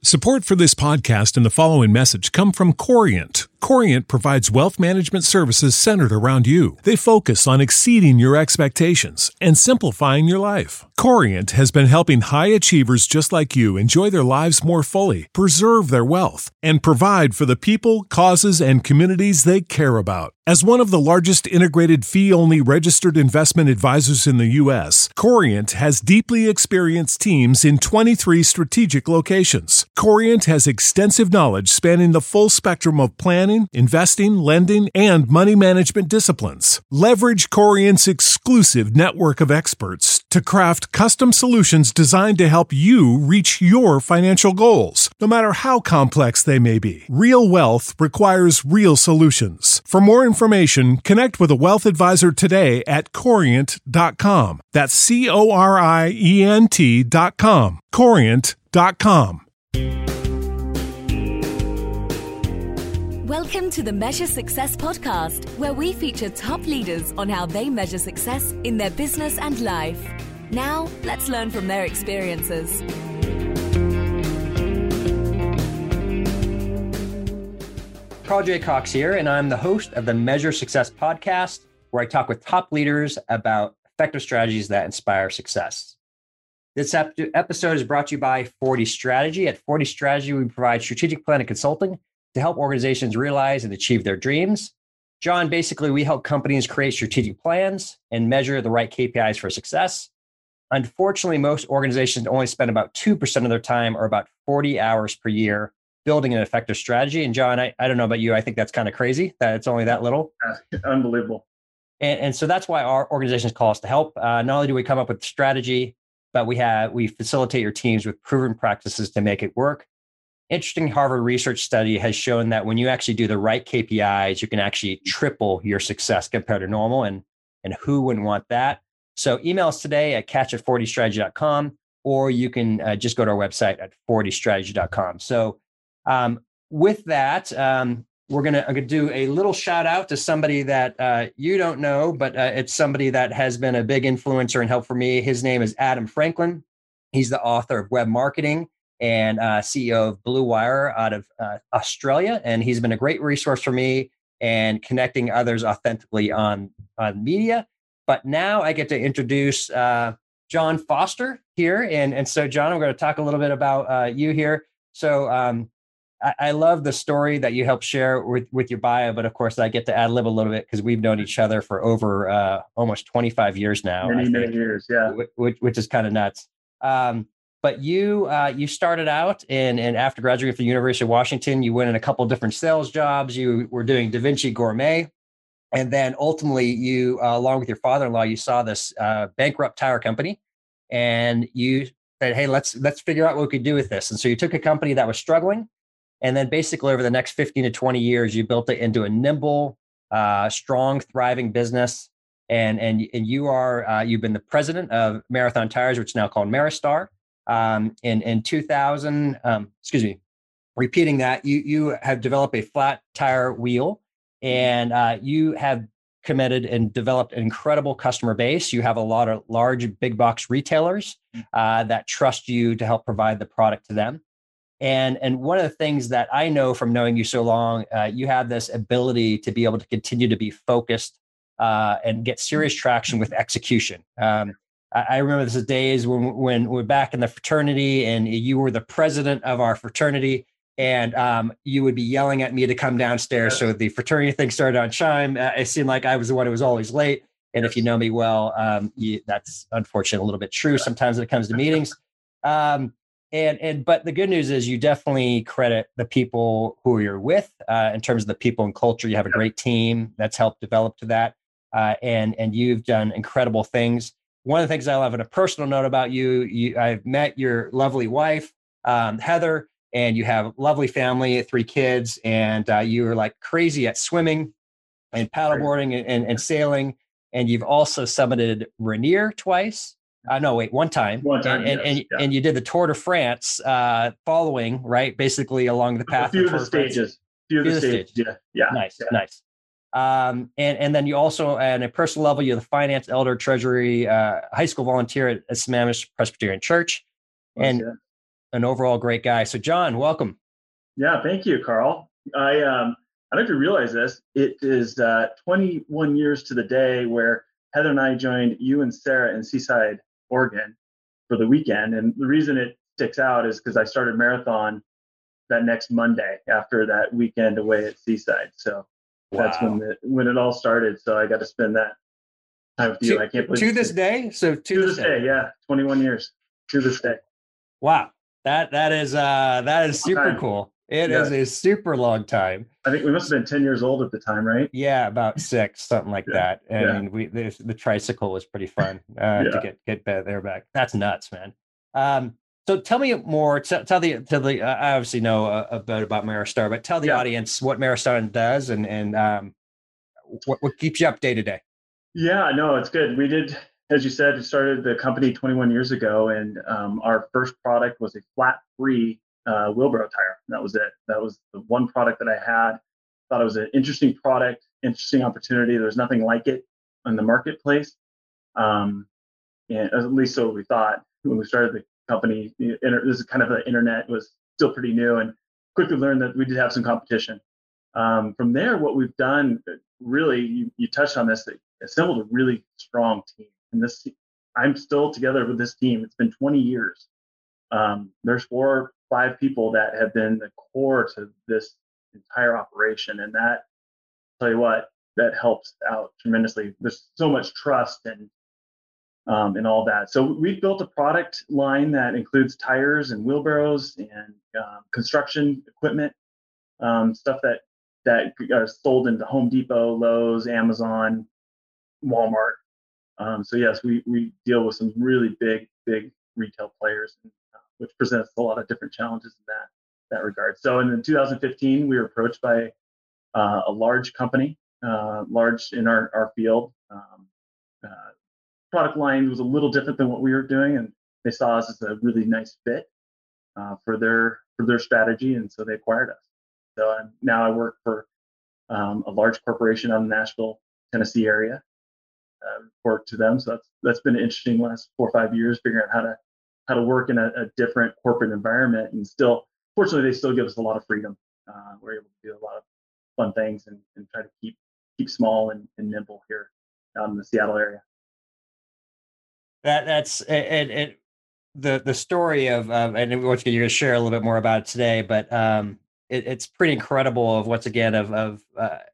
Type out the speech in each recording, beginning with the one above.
Support for this podcast and the following message come from Corient. Corient provides wealth management services centered around you. They focus on exceeding your expectations and simplifying your life. Corient has been helping high achievers just like you enjoy their lives more fully, preserve their wealth, and provide for the people, causes, and communities they care about. As one of the largest integrated fee-only registered investment advisors in the U.S., Corient has deeply experienced teams in 23 strategic locations. Corient has extensive knowledge spanning the full spectrum of planning, investing, lending, and money management disciplines. Leverage Corient's exclusive network of experts to craft custom solutions designed to help you reach your financial goals, no matter how complex they may be. Real wealth requires real solutions. For more information, connect with a wealth advisor today at Corient.com. That's Corient.com. Corient.com. Welcome to the Measure Success podcast, where we feature top leaders on how they measure success in their business and life. Now, let's learn from their experiences. Carl J. Cox here, and I'm the host of the Measure Success podcast, where I talk with top leaders about effective strategies that inspire success. This episode is brought to you by 40 Strategy. At 40 Strategy, we provide strategic planning consulting to help organizations realize and achieve their dreams. John, basically, we help companies create strategic plans and measure the right KPIs for success. Unfortunately, most organizations only spend about 2% of their time, or about 40 hours per year, building an effective strategy. And John, I don't know about you, I think that's kind of crazy that it's only that little. Unbelievable. And so that's why our organizations call us to help. Not only do we come up with strategy, but we facilitate your teams with proven practices to make it work. Interesting Harvard research study has shown that when you actually do the right KPIs, you can actually triple your success compared to normal. And who wouldn't want that? So email us today at catch@40strategy.com, or you can just go to our website at 40strategy.com. So with that, I'm going to do a little shout out to somebody that you don't know, but it's somebody that has been a big influencer and help for me. His name is Adam Franklin. He's the author of Web Marketing and CEO of Blue Wire out of Australia. And he's been a great resource for me and connecting others authentically on media. But now I get to introduce John Foster here. And so, John, I'm going to talk a little bit about you here. So I love the story that you helped share with your bio, but of course I get to ad lib a little bit because we've known each other for over almost 25 years now. Many years, yeah. Which is kind of nuts. But you started out and after graduating from the University of Washington, you went in a couple of different sales jobs. You were doing Da Vinci Gourmet. And then ultimately you, along with your father-in-law, you saw this bankrupt tire company and you said, hey, let's figure out what we could do with this. And so you took a company that was struggling. And then basically over the next 15 to 20 years, you built it into a nimble, strong, thriving business. And you've been the president of Marathon Tires, which is now called Maristar. In 2000, repeating that, you have developed a flat tire wheel, and you have committed and developed an incredible customer base. You have a lot of large big box retailers that trust you to help provide the product to them. And one of the things that I know from knowing you so long, you have this ability to be able to continue to be focused and get serious traction with execution. I remember the days when we're back in the fraternity and you were the president of our fraternity, and you would be yelling at me to come downstairs. So the fraternity thing started on chime. It seemed like I was the one who was always late. And if you know me well, that's unfortunately a little bit true sometimes when it comes to meetings. But the good news is you definitely credit the people who you're with in terms of the people and culture. You have a great team that's helped develop to that. And you've done incredible things. One of the things I love on a personal note about you, I've met your lovely wife, Heather, and you have a lovely family, 3 kids, and you are like crazy at swimming and paddleboarding and sailing. And you've also summited Rainier twice. One time. And you did the Tour de France following, right? Basically along the path. A few of the stages. Yeah. Nice. And then you also, at a personal level, you're the finance elder, treasury, high school volunteer at Sammamish Presbyterian Church. And an overall great guy. So John, welcome. Yeah, thank you, Carl. I don't know if you realize this. It is 21 years to the day where Heather and I joined you and Sarah in Seaside, Oregon for the weekend. And the reason it sticks out is because I started marathon that next Monday after that weekend away at Seaside. So that's when it all started. So I got to spend that time with you. I can't believe to this day. So to this day, yeah, 21 years to this day. Wow, that is super cool. It is a super long time. I think we must have been 10 years old at the time, right? Yeah, about 6, something like that. And the tricycle was pretty fun to get there back. That's nuts, man. So tell me more. Tell the I obviously know a bit about Maristar, but tell the audience what Maristar does and what keeps you up day to day. Yeah, no, it's good. We did, as you said, we started the company 21 years ago, and our first product was a flat-free wheelbarrow tire. That was it. That was the one product that I had. Thought it was an interesting product, interesting opportunity. There was nothing like it in the marketplace, and at least so we thought when we started the company. This is kind of the internet was still pretty new, and quickly learned that we did have some competition. From there, what we've done, really, you touched on this, assembled a really strong team. And I'm still together with this team. It's been 20 years. There's 4 or 5 people that have been the core to this entire operation. And that, I'll tell you what, that helps out tremendously. There's so much trust and all that. So we've built a product line that includes tires and wheelbarrows and construction equipment, stuff that are sold into Home Depot, Lowe's, Amazon, Walmart. So yes, we deal with some really big retail players, which presents a lot of different challenges in that regard. So in 2015, we were approached by a large company, large in our field. Product line was a little different than what we were doing, and they saw us as a really nice fit for their strategy, and so they acquired us. So now I work for a large corporation out in the Nashville, Tennessee area. Report to them. So that's been interesting last 4 or 5 years, figuring out how to work in a different corporate environment, and still, fortunately, they still give us a lot of freedom. We're able to do a lot of fun things and try to keep small and nimble here out in the Seattle area. That's the story of and once again, you're going to share a little bit more about it today, but it's pretty incredible of once again of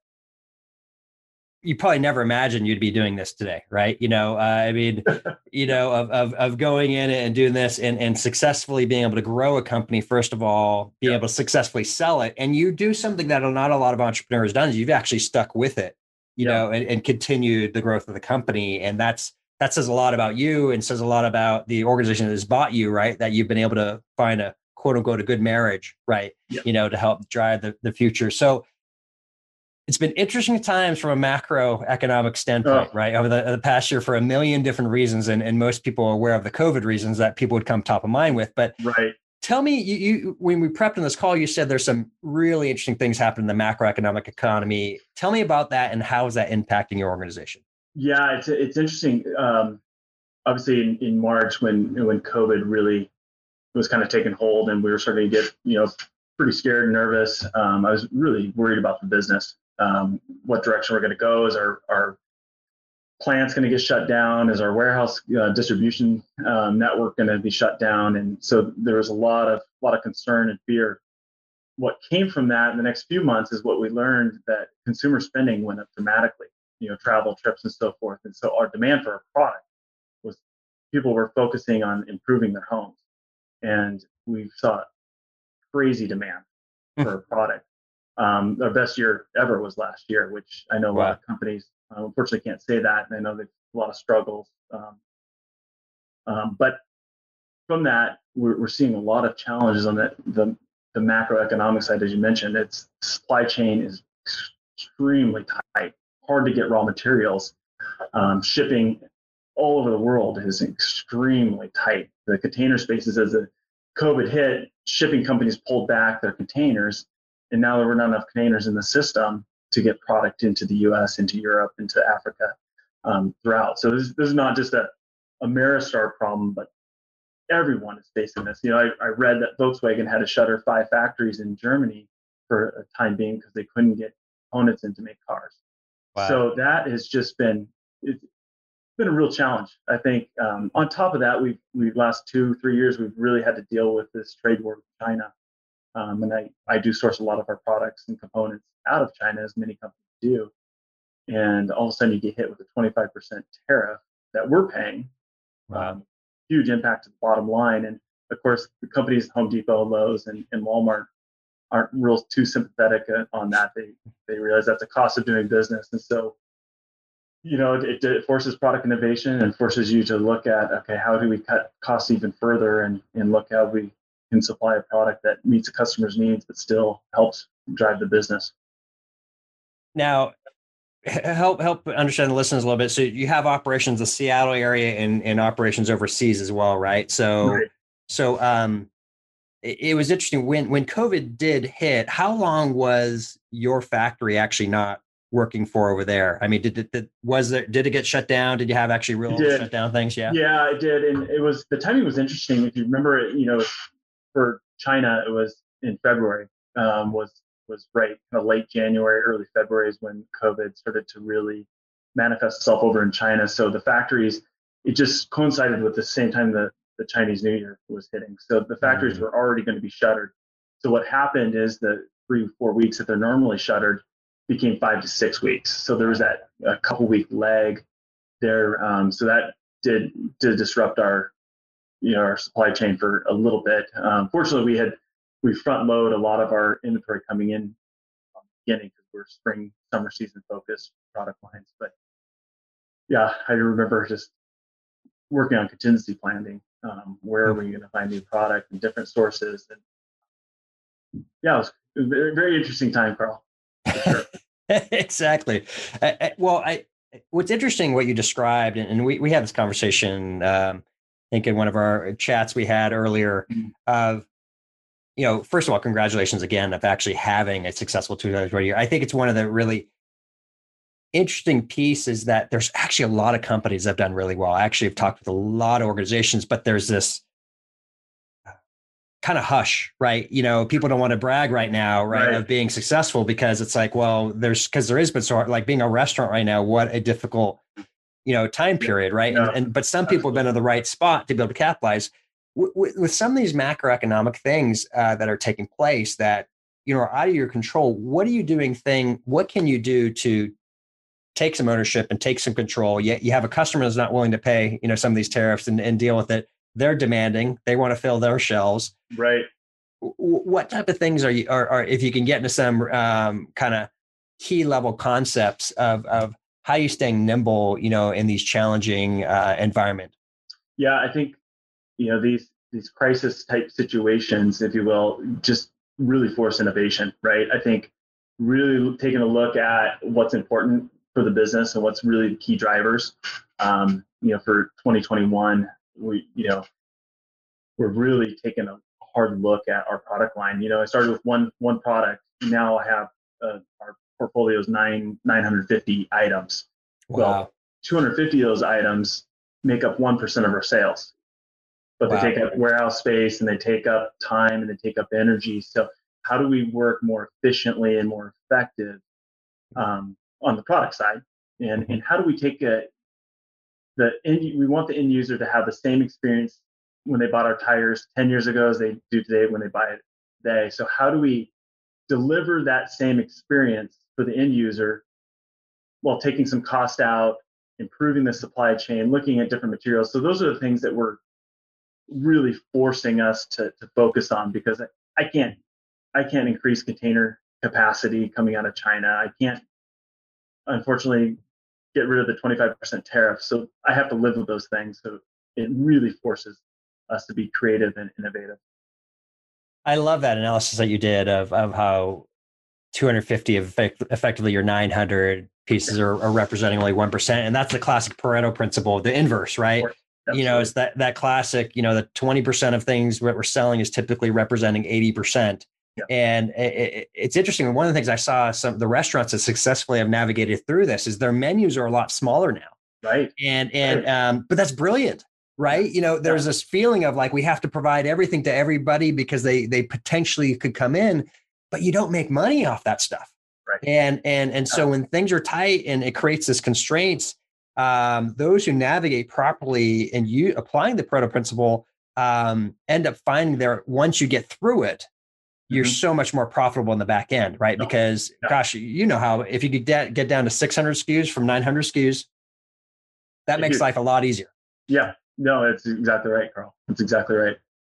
you probably never imagined you'd be doing this today, right? I mean, of going in and doing this and successfully being able to grow a company, first of all, being able to successfully sell it. And you do something that not a lot of entrepreneurs done. You've actually stuck with it, and continued the growth of the company. And that says a lot about you and says a lot about the organization that has bought you, right? That you've been able to find a quote unquote, a good marriage, right? To help drive the future. So it's been interesting times from a macroeconomic standpoint, right? Over the past year for a million different reasons. And most people are aware of the COVID reasons that people would come top of mind with. But tell me, you when we prepped on this call, you said there's some really interesting things happening in the macroeconomic economy. Tell me about that and how is that impacting your organization? Yeah, it's interesting. Obviously in March when COVID really was kind of taking hold and we were starting to get, pretty scared and nervous. I was really worried about the business. What direction we're going to go? Is our plant's going to get shut down? Is our warehouse distribution network going to be shut down? And so there was a lot of concern and fear. What came from that in the next few months is what we learned, that consumer spending went up dramatically. Travel, trips, and so forth. And so our demand for our product was, people were focusing on improving their homes, and we saw crazy demand for our product. Our best year ever was last year, which I know a lot of companies unfortunately can't say that, and I know there's a lot of struggles. But from that, we're seeing a lot of challenges on the macroeconomic side, as you mentioned. It's supply chain is extremely tight, hard to get raw materials. Shipping all over the world is extremely tight. The container spaces, as the COVID hit, shipping companies pulled back their containers, and now there were not enough containers in the system to get product into the U.S., into Europe, into Africa, throughout. So this is not just a Maristar problem, but everyone is facing this. I read that Volkswagen had to shutter 5 factories in Germany for a time being because they couldn't get components in to make cars. Wow. So that has just been a real challenge. I think on top of that, we've last 2-3 years, we've really had to deal with this trade war with China. And I do source a lot of our products and components out of China, as many companies do. And all of a sudden you get hit with a 25% tariff that we're paying. Wow. Huge impact to the bottom line. And of course, the companies, Home Depot, Lowe's, and Walmart aren't real too sympathetic on that. They realize that's a cost of doing business. And so, it forces product innovation and forces you to look at, okay, how do we cut costs even further and look how we can supply a product that meets the customer's needs, but still helps drive the business. Now, help understand the listeners a little bit. So you have operations in the Seattle area and operations overseas as well, right? So it was interesting when COVID did hit. How long was your factory actually not working for over there? I mean, did it get shut down? Did you have actually real shut down things? Yeah, it did, and the timing was interesting. If you remember, for China, it was in February. Was right kind of late January, early February is when COVID started to really manifest itself over in China. So the factories, it just coincided with the same time that the Chinese New Year was hitting. So the factories were already going to be shuttered. So what happened is the 3-4 weeks that they're normally shuttered became 5 to 6 weeks. So there was that a couple week lag there. So that did disrupt our supply chain for a little bit. Fortunately, we front load a lot of our inventory coming in from the beginning because we're spring, summer season focused product lines. But yeah, I remember just working on contingency planning. Where are we going to find new product and different sources? And yeah, it was a very, very interesting time, Carl. For sure. Exactly. What's interesting what you described, and we had this conversation, I think in one of our chats we had earlier of, first of all, congratulations again of actually having a successful 2020 year. I think it's one of the really interesting pieces that there's actually a lot of companies that have done really well. I actually have talked with a lot of organizations, but there's this kind of hush, right? People don't want to brag right now, right, of being successful because it's like, well, because there is, but so like being a restaurant right now, what a difficult, time period, right? Yeah. But some people have been in the right spot to be able to capitalize. With some of these macroeconomic things that are taking place that are out of your control, what are you doing? What can you do to take some ownership and take some control? Yet you have a customer that's not willing to pay some of these tariffs and deal with it. They're demanding. They want to fill their shelves. Right. What type of things are if you can get into some kind of key level concepts of how you staying nimble, in these challenging environment? Yeah, I think these crisis type situations, if you will, just really force innovation, right? I think really taking a look at what's important for the business and what's really the key drivers. For 2021, we're really taking a hard look at our product line. I started with one product. Now I have our portfolio is 950 items. Wow. Well, 250 of those items make up 1% of our sales. But they take up warehouse space and they take up time and they take up energy. So how do we work more efficiently and more effective on the product side? And how do we take we want the end user to have the same experience when they bought our tires 10 years ago as they do today when they buy it today. So how do we deliver that same experience for the end user while taking some cost out, improving the supply chain, looking at different materials? So those are the things that we're really forcing us to focus on, because I can't increase container capacity coming out of China. I can't, unfortunately, get rid of the 25% tariff. So I have to live with those things. So it really forces us to be creative and innovative. I love that analysis that you did of how 250 of effectively your 900 pieces are representing only 1%. And that's the classic Pareto principle, the inverse, right? Absolutely. It's that classic, the 20% of things that we're selling is typically representing 80%. Yeah. And it's interesting. One of the things I saw some of the restaurants that successfully have navigated through this is their menus are a lot smaller now. Right. But that's brilliant, right? There's this feeling of like, we have to provide everything to everybody because they potentially could come in, but you don't make money off that stuff. Right. And so when things are tight and it creates this constraints, those who navigate properly and you applying the Pareto principle end up finding once you get through it, you're so much more profitable in the back end, right? Because gosh, how if you could get down to 600 SKUs from 900 SKUs, that makes life a lot easier. Yeah, no, it's exactly right, Carl. That's exactly right.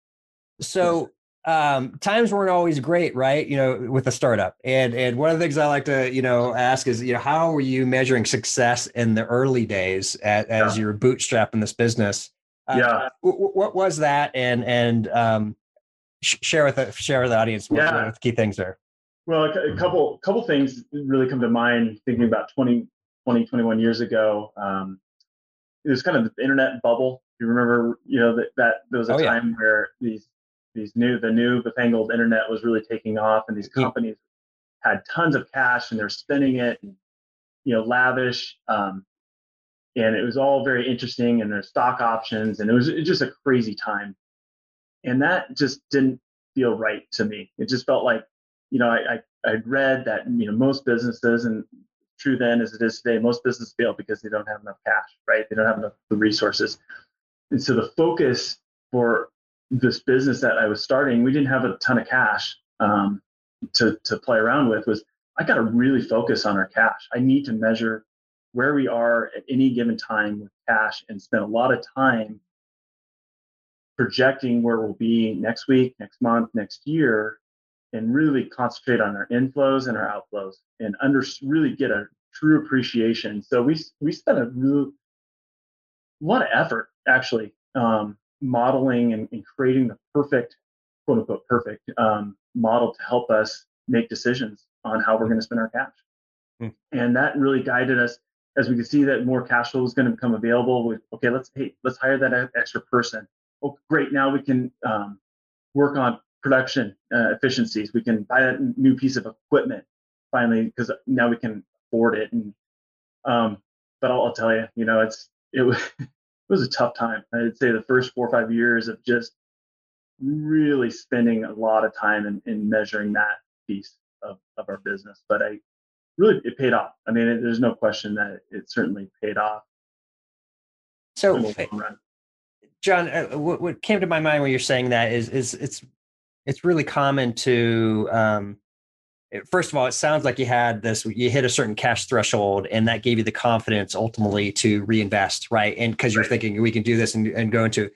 So times weren't always great, right? With a startup. And one of the things I like to, ask is, how were you measuring success in the early days as you're bootstrapping this business? What was that? And share with the audience what the key things are. Well, a couple things really come to mind thinking about 21 years ago. It was kind of the internet bubble. You remember, that there was a time where the new fangled internet was really taking off, and these companies had tons of cash and they're spending it, and, lavish. And it was all very interesting, and there's stock options, and it was just a crazy time. And that just didn't feel right to me. It just felt like, I'd read that, most businesses, and true then as it is today, most businesses fail because they don't have enough cash, right? They don't have enough resources. And so the focus for this business that I was starting, we didn't have a ton of cash to play around with, was I got to really focus on our cash. I need to measure where we are at any given time with cash and spend a lot of time projecting where we'll be next week, next month, next year, and really concentrate on our inflows and our outflows and really get a true appreciation. So we spent a lot of effort actually modeling and creating the perfect, quote unquote, perfect model to help us make decisions on how we're going to spend our cash. And that really guided us as we could see that more cash flow was going to become available. Let's hire that extra person. Oh, great. Now we can work on production efficiencies. We can buy that new piece of equipment finally, because now we can afford it. And but I'll tell you, it was a tough time. I'd say the first 4 or 5 years of just really spending a lot of time in measuring that piece of our business. But it paid off. I mean, there's no question that it certainly paid off. So, John, what came to my mind when you're saying that is it's really common to, first of all, it sounds like you hit a certain cash threshold, and that gave you the confidence ultimately to reinvest, right? And because you're thinking we can do this and go into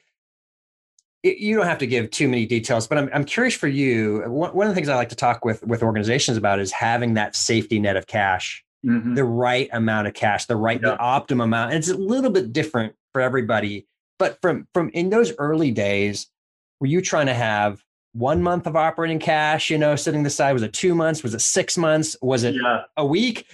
it. You don't have to give too many details, but I'm curious for you. One of the things I like to talk with organizations about is having that safety net of cash, the right amount of cash, the optimum amount. And it's a little bit different for everybody. But from in those early days, were you trying to have 1 month of operating cash, sitting aside? Was it 2 months? Was it 6 months? Was it a week?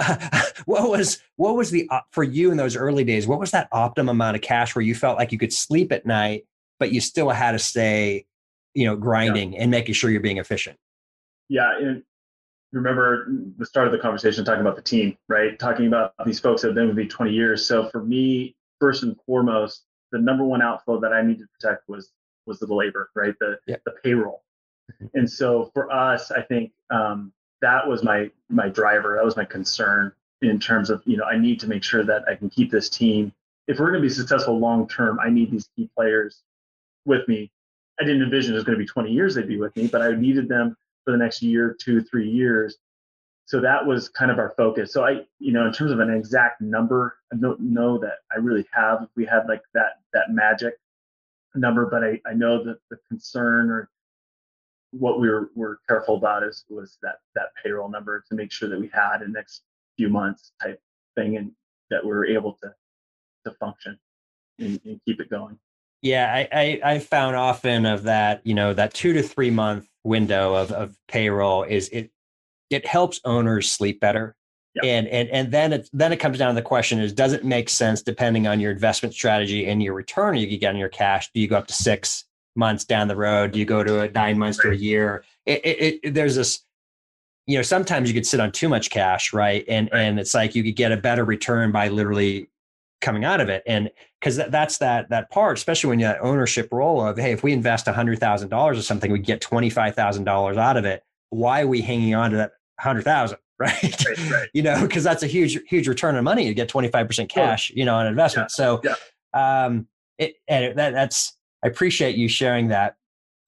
What was for you in those early days? What was that optimum amount of cash where you felt like you could sleep at night, but you still had to stay, grinding and making sure you're being efficient? Yeah. And remember the start of the conversation talking about the team, right? Talking about these folks that have been with me 20 years. So for me, first and foremost, the number one outflow that I needed to protect was the labor, right? The payroll. And so for us, I think that was my driver. That was my concern in terms of, I need to make sure that I can keep this team. If we're going to be successful long term, I need these key players with me. I didn't envision it was going to be 20 years they'd be with me, but I needed them for the next year, 2, 3 years. So that was kind of our focus. So in terms of an exact number, I don't know that I really have. If we had like that magic number, but I know that the concern or what we were careful about was that payroll number to make sure that we had in the next few months type thing, and that we were able to function and keep it going. Yeah, I found often of that, that 2 to 3 month window of payroll it helps owners sleep better. Yep. And then it comes down to the question is, does it make sense depending on your investment strategy and your return you get on your cash? Do you go up to 6 months down the road? Do you go to 9 months to a year? There's this, sometimes you could sit on too much cash, right? And it's like you could get a better return by literally coming out of it. And because that's that part, especially when you have that ownership role of, hey, if we invest $100,000 or something, we get $25,000 out of it. Why are we hanging on to that 100,000? Right. Right. Because that's a huge return on money. You get 25% cash, on investment. So, that's, I appreciate you sharing that.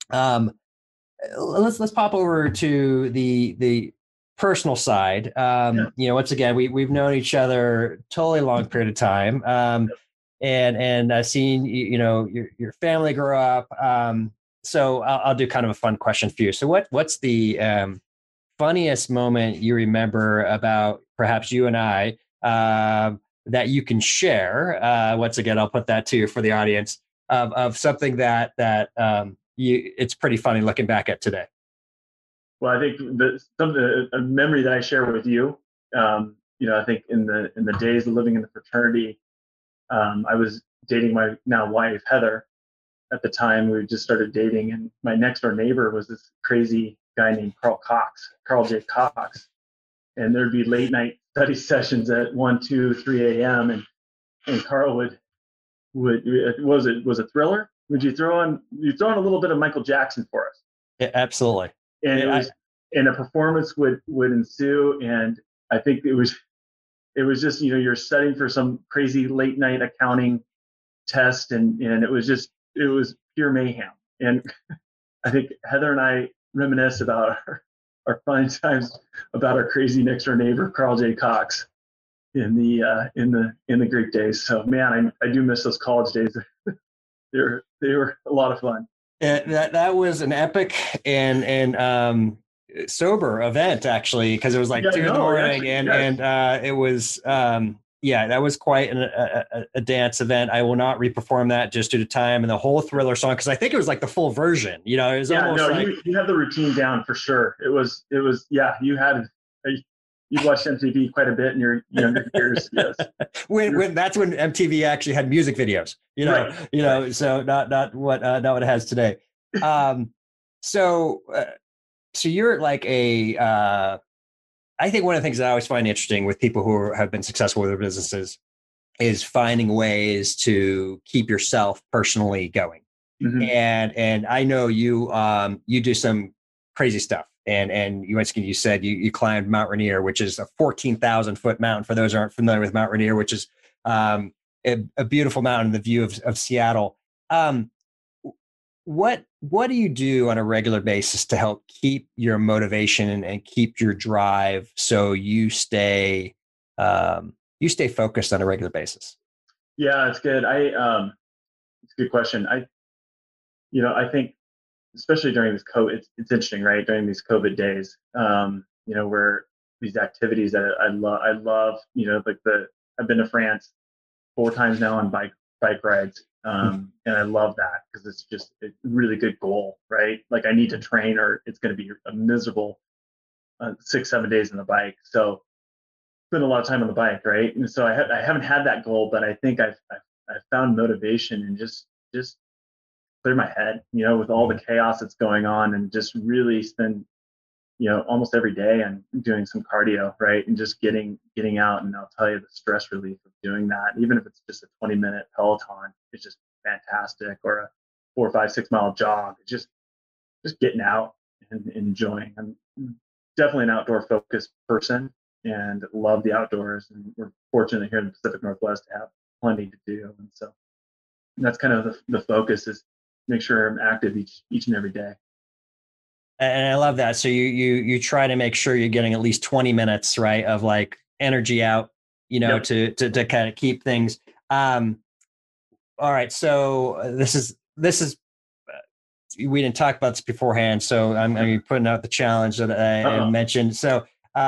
Let's pop over to the personal side. Once again, we've known each other totally long period of time. And I've seen, your family grow up. So I'll do kind of a fun question for you. So what's the, funniest moment you remember about perhaps you and I that you can share? Once again, I'll put that to you for the audience of something that it's pretty funny looking back at today. Well, I think a memory that I share with you, I think in the days of living in the fraternity, I was dating my now wife, Heather. At the time, we just started dating, and my next door neighbor was this crazy guy named Carl J. Cox. And there'd be late night study sessions at 1, 2, 3 a.m. And Carl would was it Thriller? Would you throw on a little bit of Michael Jackson for us? Yeah, absolutely. And and a performance would ensue. And I think it was just, you're studying for some crazy late night accounting test. And it was pure mayhem. And I think Heather and I reminisce about our fun times about our crazy next door neighbor, Carl J. Cox, in the Greek days. So man, I do miss those college days. they were a lot of fun. That was an epic and sober event, actually, because it was like 2 in the morning, and it was that was quite a dance event. I will not reperform that just due to time, and the whole Thriller song, because I think it was like the full version. It was almost you have the routine down for sure. It was you watched MTV quite a bit in your younger years. Yes. when that's when MTV actually had music videos. So not what it has today. So you're like I think one of the things that I always find interesting with people who have been successful with their businesses is finding ways to keep yourself personally going. Mm-hmm. And I know you do some crazy stuff. And you said you climbed Mount Rainier, which is a 14,000 foot mountain. For those who aren't familiar with Mount Rainier, which is a beautiful mountain, the view of Seattle. What do you do on a regular basis to help keep your motivation and keep your drive so you stay focused on a regular basis? Yeah, it's good. It's a good question. I think, especially during this COVID, it's interesting, right? During these COVID days, where these activities that I love, I've been to France 4 times now on bike rides. And I love that because it's just a really good goal, right? Like I need to train or it's going to be a miserable 6-7 days on the bike. So spend a lot of time on the bike, right? And so I haven't had that goal, but I think I've found motivation and just clear my head, with all the chaos that's going on, and just really spend, almost every day and doing some cardio, right? And just getting out. And I'll tell you, the stress relief of doing that, even if it's just a 20-minute Peloton, it's just fantastic. Or a 4, 5, 6 mile jog. It's just getting out and enjoying. I'm definitely an outdoor focused person and love the outdoors. And we're fortunate here in the Pacific Northwest to have plenty to do. And so that's kind of the focus, is make sure I'm active each and every day. And I love that. So you try to make sure you're getting at least 20 minutes, right, of like energy out, yep, to kind of keep things. All right. So this is we didn't talk about this beforehand. So I'm going to be putting out the challenge that I mentioned. So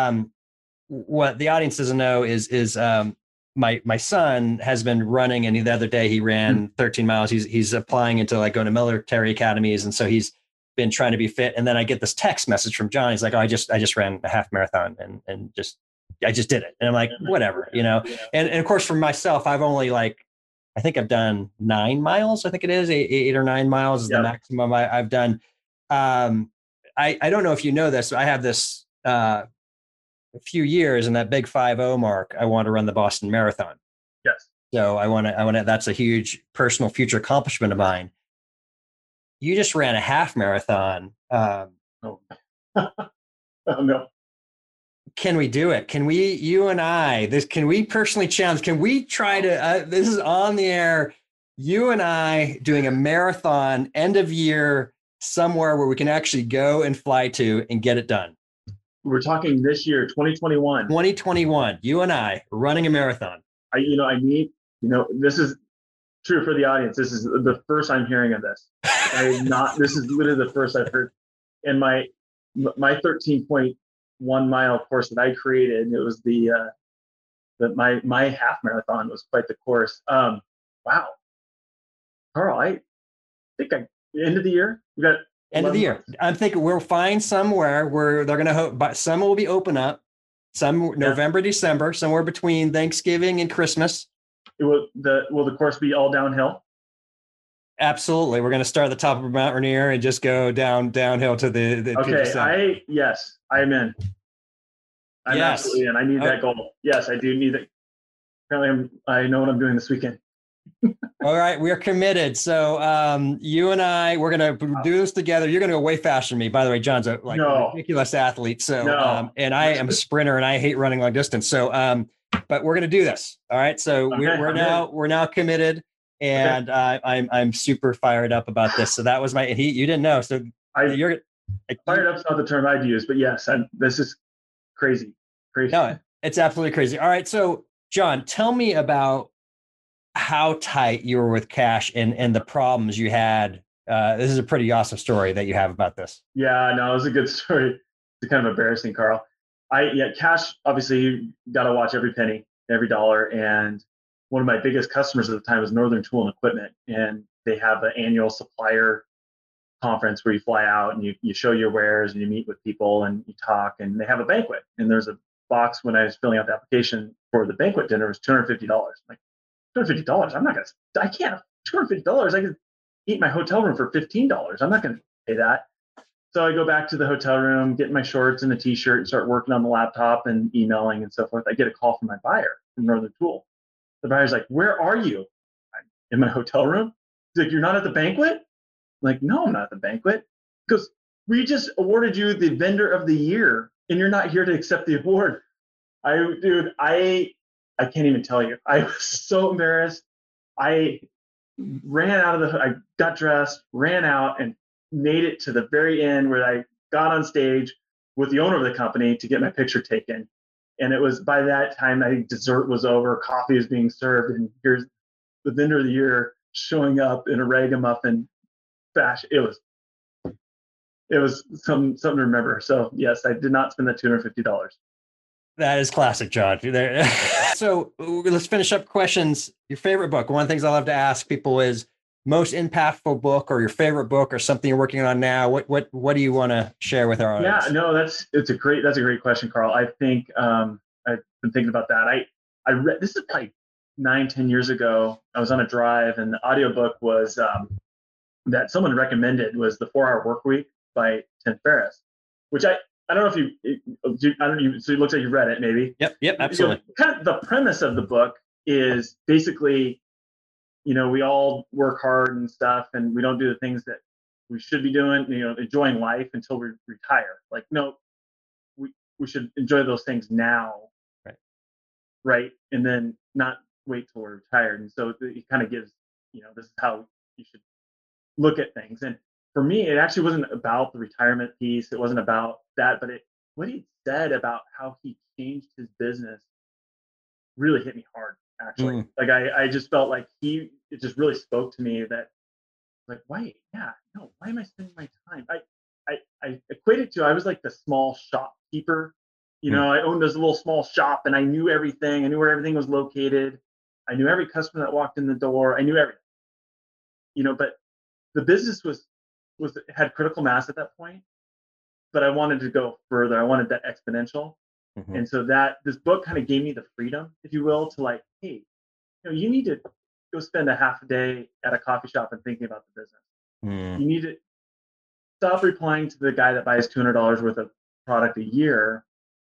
what the audience doesn't know is my son has been running, and the other day he ran 13 miles. He's applying into like going to military academies. And so he's been trying to be fit. And then I get this text message from John. He's like, "Oh, I just ran a half marathon and I just did it." And I'm like, whatever, and of course for myself, I've only I think I've done 9 miles. I think it is 8 or 9 miles is the maximum I've done. I don't know if you know this, but I have this, a few years in that big 5-0 mark, I want to run the Boston Marathon. Yes. So that's a huge personal future accomplishment of mine. You just ran a half marathon. Oh. Oh no. Can we do it? Can you and I, can we personally challenge? Can we try to, this is on the air, you and I doing a marathon end of year somewhere where we can actually go and fly to and get it done? We're talking this year, 2021. 2021, you and I running a marathon. This is true for the audience. This is the first I'm hearing of this. This is literally the first I've heard. And my 13.1 mile course that I created, it was my half marathon was quite the course. Wow. Carl, I think end of the year, we got end of the year. I'm thinking we'll find somewhere where they're going to some will be open up, some November, December, somewhere between Thanksgiving and Christmas. Will the course be all downhill? Absolutely. We're going to start at the top of Mount Rainier and just go downhill to the okay. I'm in. I'm absolutely in. I need that goal. Yes, I do need it. Apparently I know what I'm doing this weekend. All right, we're committed. So you and I, we're going to do this together. You're going to go way faster than me. By the way, John's a ridiculous athlete. So and I am a sprinter and I hate running long distance. So but we're going to do this. All right. So we're now committed, and I'm super fired up about this. So that was you didn't know. So fired up's not the term I'd use, but yes, this is crazy. No, it's absolutely crazy. All right. So John, tell me about how tight you were with cash and the problems you had. This is a pretty awesome story that you have about this. Yeah, no, it was a good story. It's kind of embarrassing, Carl. Cash, obviously you got to watch every penny, every dollar. And one of my biggest customers at the time was Northern Tool and Equipment. And they have an annual supplier conference where you fly out and you show your wares and you meet with people and you talk, and they have a banquet. And there's a box when I was filling out the application for the banquet dinner, it was $250. I'm like, $250? I can't, $250. I could eat my hotel room for $15. I'm not going to pay that. So I go back to the hotel room, get my shorts and a t-shirt and start working on the laptop and emailing and so forth. I get a call from my buyer from Northern Tool. The buyer's like, "Where are you?" I'm in my hotel room. He's like, "You're not at the banquet?" I'm like, "No, I'm not at the banquet." Because we just awarded you the vendor of the year and you're not here to accept the award. I can't even tell you. I was so embarrassed. I I got dressed, ran out, and made it to the very end where I got on stage with the owner of the company to get my picture taken. And it was by that time, I think dessert was over, coffee was being served, and here's the vendor of the year showing up in a ragamuffin fashion. It was something to remember. So yes, I did not spend the $250. That is classic, John. So let's finish up questions. Your favorite book. One of the things I love to ask people is most impactful book or your favorite book or something you're working on now. What do you want to share with our audience? Yeah, no, that's a great question, Carl. I think I've been thinking about that. I read, this is probably 9-10 years ago. I was on a drive and the audiobook was that someone recommended was The 4-Hour Workweek by Tim Ferriss, which I don't know if so it looks like you read it, maybe. Yep, absolutely. Kind of the premise of the book is basically, we all work hard and stuff, and we don't do the things that we should be doing, enjoying life until we retire. Like, no, we should enjoy those things now, right? And then not wait till we're retired. And so it kind of gives, this is how you should look at things. And for me, it actually wasn't about the retirement piece. It wasn't about that, but what he said about how he changed his business really hit me hard, actually. Like I just felt like it just really spoke to me that why am I spending my time? I equated to, I was like the small shopkeeper. I owned this little small shop and I knew everything. I knew where everything was located. I knew every customer that walked in the door. I knew everything, but the business had critical mass at that point, but I wanted to go further. I wanted that exponential. Mm-hmm. And so this book kind of gave me the freedom, if you will, to like, hey, you need to go spend a half a day at a coffee shop and thinking about the business. You need to stop replying to the guy that buys $200 worth of product a year.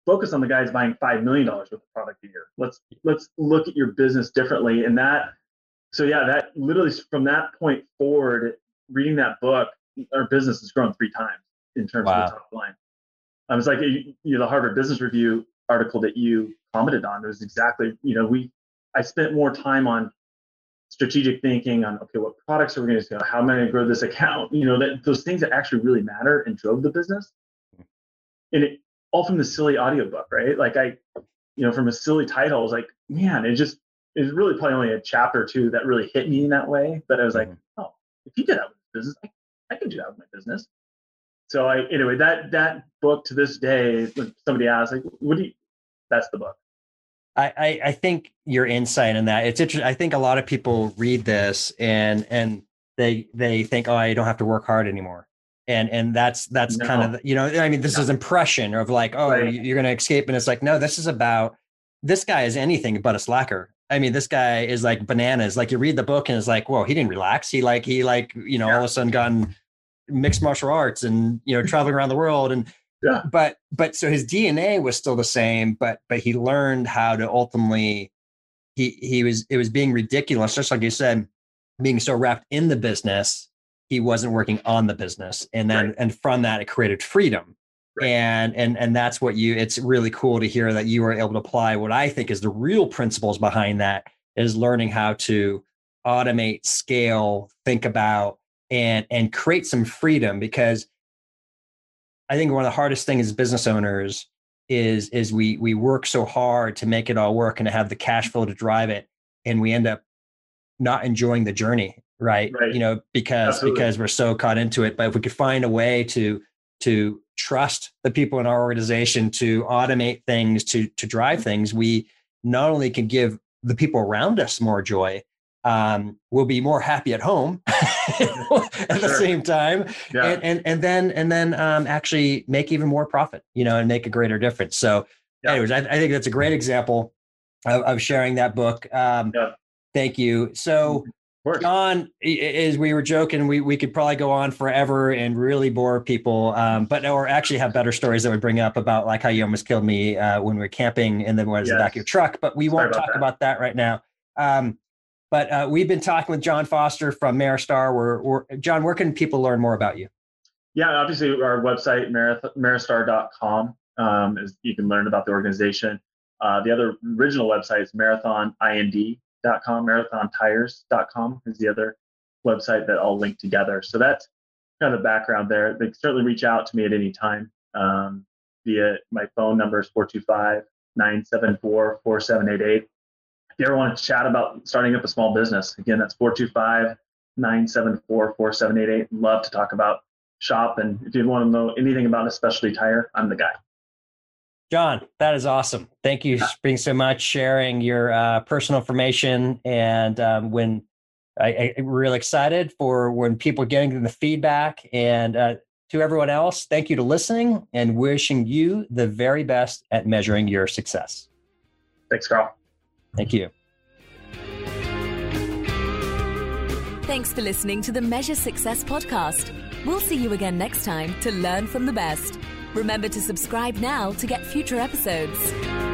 focus on the guys buying $5 million worth of product a year. Let's look at your business differently. And that literally from that point forward, reading that book, our business has grown 3 times in terms of the top line. It's like, the Harvard Business Review article that you commented on. It was exactly, I spent more time on strategic thinking on, okay, what products are we going to sell? How am I going to grow this account? Those things that actually really matter and drove the business. And it all from the silly audiobook, right? Like from a silly title, I was like, man, it was really probably only a chapter or 2 that really hit me in that way. But I was like, oh, if you did that with business, I can do that with my business. So anyway, that book to this day, when somebody asks, like, that's the book. I think your insight in that, it's interesting. I think a lot of people read this and they think, oh, I don't have to work hard anymore. And that's kind of, this is impression of like, oh, right, you're going to escape. And it's like, no, this is about, this guy is anything but a slacker. I mean, this guy is like bananas. Like you read the book and it's like, whoa, he didn't relax. He all of a sudden gotten mixed martial arts and, traveling around the world. And, but so his DNA was still the same, but he learned how to ultimately, it was being ridiculous. Just like you said, being so wrapped in the business, he wasn't working on the business. And then, and from that, it created freedom. Right. And that's what it's really cool to hear that you were able to apply what I think is the real principles behind that, is learning how to automate, scale, think about, and create some freedom. Because I think one of the hardest things as business owners is we work so hard to make it all work and to have the cash flow to drive it. And we end up not enjoying the journey, right? Because we're so caught into it. But if we could find a way to trust the people in our organization to automate things, to drive things, we not only can give the people around us more joy, we'll be more happy at home at the same time, and then actually make even more profit, and make a greater difference. So anyways, I think that's a great example of sharing that book. Thank you. So John, as we were joking, we could probably go on forever and really bore people, or actually have better stories that would bring up about like how you almost killed me when we were camping and then what was in the back of your truck, but we won't talk about that right now. But we've been talking with John Foster from Maristar. John, where can people learn more about you? Yeah, obviously our website, maristar.com, you can learn about the organization. The other original website is marathoninD.com, marathontires.com is the other website that I'll link together. So that's kind of the background there. They can certainly reach out to me at any time via my phone number is 425-974-4788. If you ever want to chat about starting up a small business, again, that's 425-974-4788. Love to talk about shop. And if you want to know anything about a specialty tire, I'm the guy. John, that is awesome. Thank you for being so much, sharing your personal information. And when I'm really excited for when people are getting the feedback. And to everyone else, thank you to listening and wishing you the very best at measuring your success. Thanks, Carl. Thank you. Thanks for listening to the Measure Success podcast. We'll see you again next time to learn from the best. Remember to subscribe now to get future episodes.